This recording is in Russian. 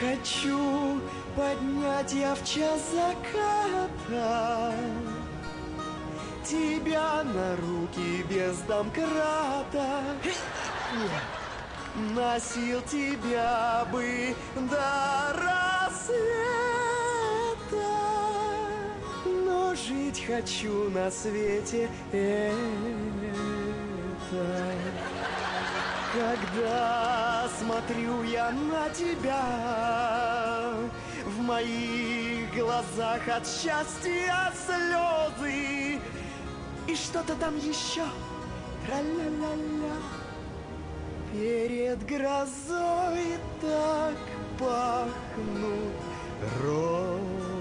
Хочу поднять я в час заката тебя на руки без домкрата. Носил тебя бы до рассвета, но жить хочу на свете это. Когда смотрю я на тебя, в моих глазах от счастья слезы, и что-то там еще, тра-ля-ля-ля. Перед грозой так пахнут розы.